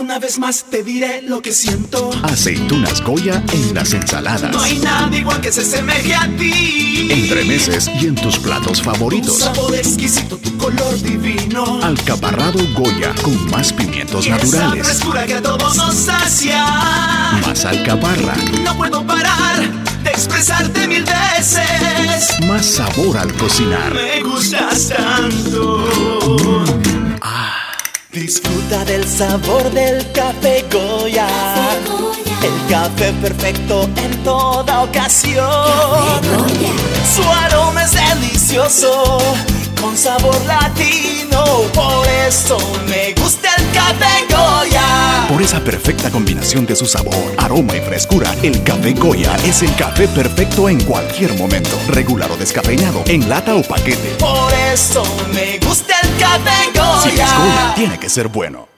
Una vez más te diré lo que siento. Aceitunas Goya en las ensaladas. No hay nada igual que se asemeje a ti. Entremeses y en tus platos favoritos. Tu sabor exquisito, tu color divino. Alcaparrado Goya con más pimientos y naturales. esa frescura que a todos nos sacia. Más alcaparra. No puedo parar de expresarte mil veces. Más sabor al cocinar. Me gustas tanto. Disfruta del sabor del café Goya. El café perfecto en toda ocasión. Su aroma es delicioso, con sabor latino. Por eso me gusta el café Goya. Por esa perfecta combinación de su sabor, aroma y frescura, el café Goya es el café perfecto en cualquier momento. Regular o descafeinado, en lata o paquete. Por eso me gusta el café Goya. Si es Goya, tiene que ser bueno.